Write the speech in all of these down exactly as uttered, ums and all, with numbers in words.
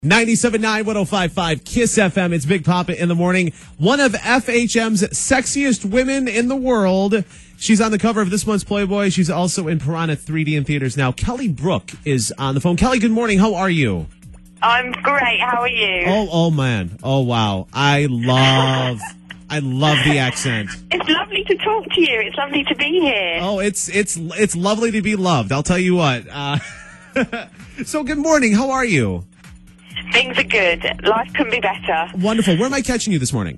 ninety-seven point nine, one oh five point five, KISS F M. It's Big Papa in the morning. One of F H M's sexiest women in the world. She's on the cover of this month's Playboy. She's also in Piranha three D in theaters now. Kelly Brook is on the phone. Kelly, good morning. How are you? I'm great. How are you? Oh, oh man. Oh, wow. I love, I love the accent. It's lovely to talk to you. It's lovely to be here. Oh, it's, it's, it's lovely to be loved. I'll tell you what. Uh, so good morning. How are you? Things are good. Life can be better. Wonderful. Where am I catching you this morning?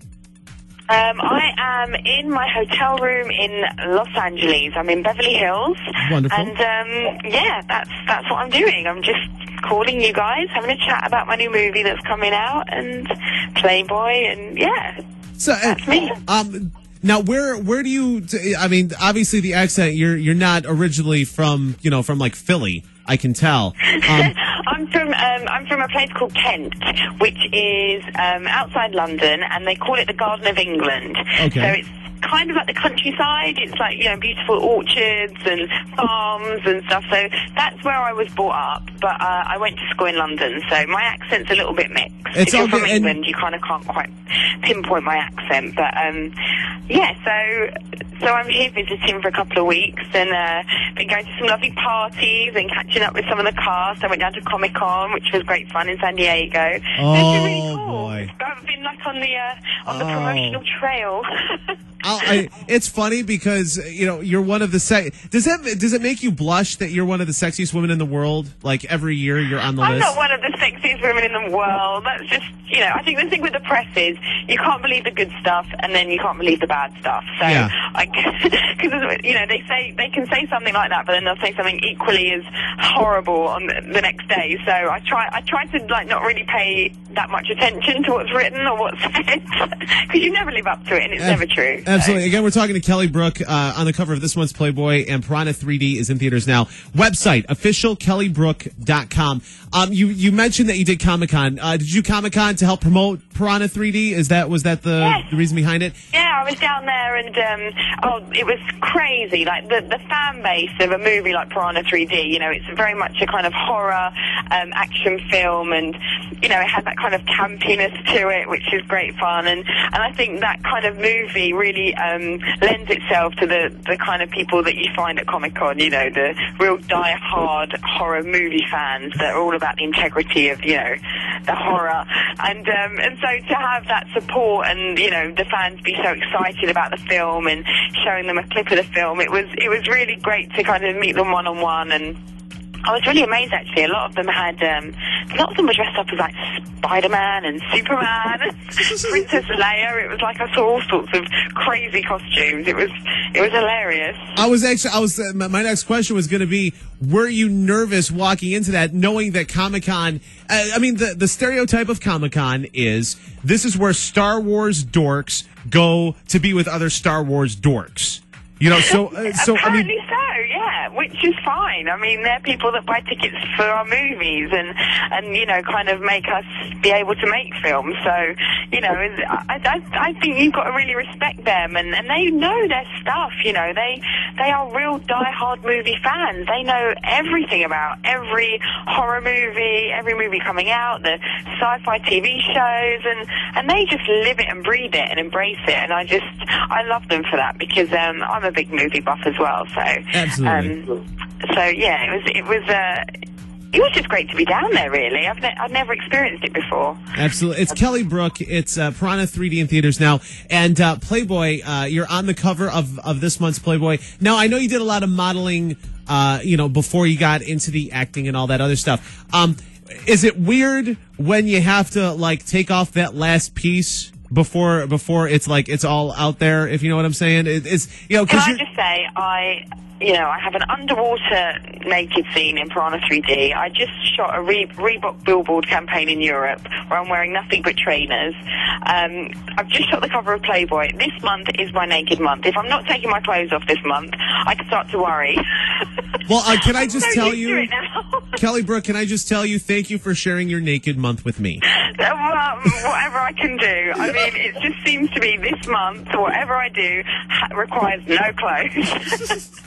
Um, I am in my hotel room in Los Angeles. I'm in Beverly Hills. Wonderful. And, um, yeah, that's that's what I'm doing. I'm just calling you guys, having a chat about my new movie that's coming out, and Playboy, and, yeah, so, that's me. Um, now, where where do you, I mean, obviously the accent, you're you're not originally from, you know, from, like, Philly, I can tell. Um, I'm from um, I'm from a place called Kent, which is um, outside London, and they call it the Garden of England. Okay. So it's kind of like the countryside. It's like, you know, beautiful orchards and farms and stuff. So that's where I was brought up. But uh, I went to school in London, so my accent's a little bit mixed. It's if you're okay, from and- England, you kind of can't quite pinpoint my accent. But um, yeah, so so I'm here visiting for a couple of weeks, and uh, been going to some lovely parties and catching up with some of the cast. I went down to Comic Con, which was great fun in San Diego. Oh, it's been really cool. boy. I've been like on the uh, on the Oh. promotional trail. I'll- I, it's funny because, you know, you're one of the sex. Does that does it make you blush that you're one of the sexiest women in the world? Like every year you're on the I'm list. not one of the sexiest women in the world. That's just, you know, I think the thing with the press is you can't believe the good stuff, and then you can't believe the bad stuff. So, Yeah. I, because you know, they say they can say something like that, but then they'll say something equally as horrible on the, the next day. So I try, I try to like not really pay that much attention to what's written or what's said, because you never live up to it, and it's Ab- never true. Absolutely. Again, we're talking to Kelly Brook uh, on the cover of this month's Playboy, and Piranha three D is in theaters now. Website, official kelly brook dot com. Um, you, you mentioned that you did Comic-Con. Uh, did you do Comic-Con to help promote Piranha three D? Is that, was that the, Yes. the reason behind it? Yeah, I was down there, and um, oh, it was crazy. Like the the fan base of a movie like Piranha three D. You know, it's very much a kind of horror um, action film, and you know, it has that kind of campiness to it, which is great fun. And and I think that kind of movie really um, lends itself to the the kind of people that you find at Comic Con. You know, the real die-hard horror movie fans that are all about the integrity of, you know, the horror. And um, and so to have that support, and you know, the fans be so excited about the film and showing them a clip of the film, it was it was really great to kind of meet them one on one. And I was really amazed, actually. A lot of them had, um, a lot of them were dressed up as like Spider-Man and Superman and Princess Leia. It was like I saw all sorts of crazy costumes. It was it was hilarious. I was actually, I was, uh, my my next question was going to be, were you nervous walking into that, knowing that Comic-Con, uh, I mean, the, the stereotype of Comic-Con is, this is where Star Wars dorks go to be with other Star Wars dorks. You know, so, uh, so, I Apparently mean, so, yeah, which is fine. I mean, they're people that buy tickets for our movies and, and you know, kind of make us be able to make films. So, you know, I, I, I think you've got to really respect them, and, and they know their stuff, you know. They they are real die-hard movie fans. They know everything about every horror movie, every movie coming out, the sci-fi T V shows, and, and they just live it and breathe it and embrace it. And I just, I love them for that, because um, I'm a big movie buff as well. So, Absolutely. Um, so yeah, it was it was uh, it was just great to be down there. Really, I've ne- I've never experienced it before. Absolutely. It's Kelly Brook. It's uh, Piranha three D in theaters now. And uh, Playboy, uh, you're on the cover of, of this month's Playboy. Now, I know you did a lot of modeling, uh, you know, before you got into the acting and all that other stuff. Um, is it weird when you have to, like, take off that last piece before before it's, like, it's all out there, if you know what I'm saying? It, it's, you know, Can because I you're... just say, I, you know, I have an underwater naked scene in Piranha three D. I just shot a Re- Reebok billboard campaign in Europe where I'm wearing nothing but trainers. Um, I've just shot the cover of Playboy. This month is my naked month. If I'm not taking my clothes off this month, I can start to worry. Well, uh, can I I'm just so tell used to you, it now. Kelly Brook, can I just tell you, thank you for sharing your naked month with me. Well, whatever I can do. I mean, it just seems to be this month, whatever I do ha- requires no clothes.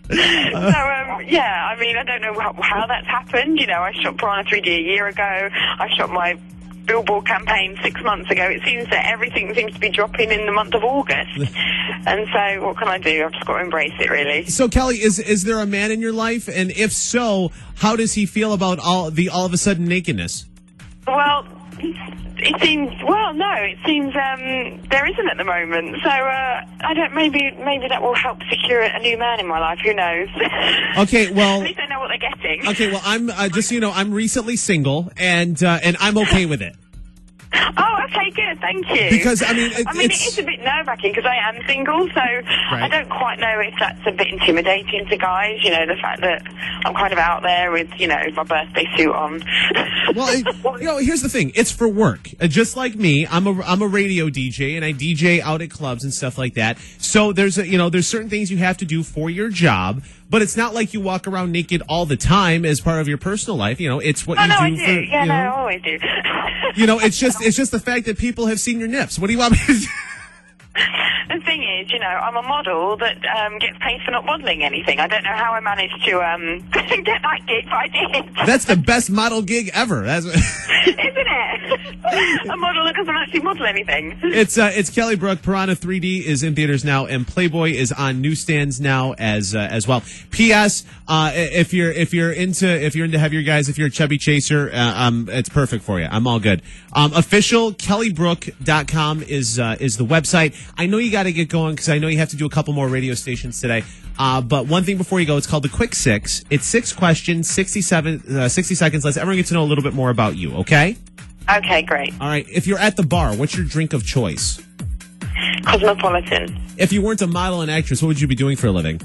um, yeah, I mean, I don't know how, how that's happened. You know, I shot Piranha three D a year ago. I shot my billboard campaign six months ago. It seems that everything seems to be dropping in the month of August. And so what can I do? I've just got to embrace it, really. So, Kelly, is is there a man in your life? And if so, how does he feel about all the all of a sudden nakedness? Well, it seems, well, no, it seems um, there isn't at the moment. So uh, I don't, maybe maybe that will help secure a new man in my life. Who knows? Okay, well. At least they know what they're getting. Okay, well, I'm, uh, just so you know, I'm recently single, and uh, and I'm okay with it. Oh, okay, good, thank you. Because, I mean, it, I mean, it's... it is a bit nerve-wracking because I am single, so right. I don't quite know if that's a bit intimidating to guys, you know, the fact that I'm kind of out there with, you know, my birthday suit on. Well, it, you know, here's the thing. It's for work. Uh, just like me, I'm a, I'm a radio D J, and I D J out at clubs and stuff like that. So there's, a, you know, there's certain things you have to do for your job, but it's not like you walk around naked all the time as part of your personal life. You know, it's what oh, you no, do. I do. For, yeah, you no, know, I always do. You know, it's just it's just the fact that people have seen your nips. What do you want me to do? The thing is, you know, I'm a model that um, gets paid for not modelling anything. I don't know how I managed to um, get that gig, but I did. That's the best model gig ever. That's Isn't it? A model that doesn't actually model anything. It's uh, it's Kelly Brook. Piranha three D is in theaters now, and Playboy is on newsstands now as uh, as well. P S. Uh, if you're if you're into if you're into heavier guys, if you're a chubby chaser, uh, um, it's perfect for you. I'm all good. Um, official kelly brook dot com is uh, is the website. I know you got to get going because I know you have to do a couple more radio stations today. Uh, but one thing before you go, it's called the Quick Six. It's six questions, sixty-seven, uh, sixty seconds. Let's everyone get to know a little bit more about you. Okay. Okay, great. All right. If you're at the bar, what's your drink of choice? Cosmopolitan. If you weren't a model and actress, what would you be doing for a living?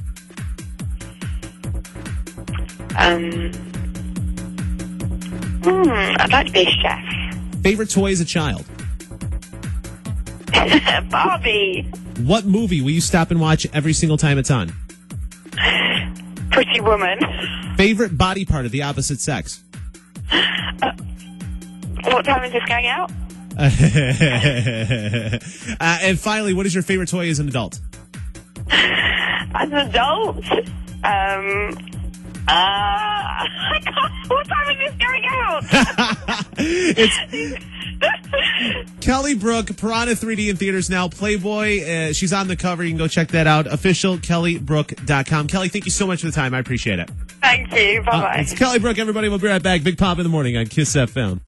Um, hmm, I'd like to be a chef. Favorite toy as a child? Barbie. What movie will you stop and watch every single time it's on? Pretty Woman. Favorite body part of the opposite sex? Uh, what time is this going out? uh, and finally, what is your favorite toy as an adult? As an adult? Um... Uh, I can't, what time is this going out? It's Kelly Brook, Piranha three D in theaters now. Playboy, uh, she's on the cover. You can go check that out. official kelly brook dot com. Kelly, thank you so much for the time. I appreciate it. Thank you. Bye-bye. Uh, it's Kelly Brook, everybody. We'll be right back. Big Pop in the morning on Kiss F M.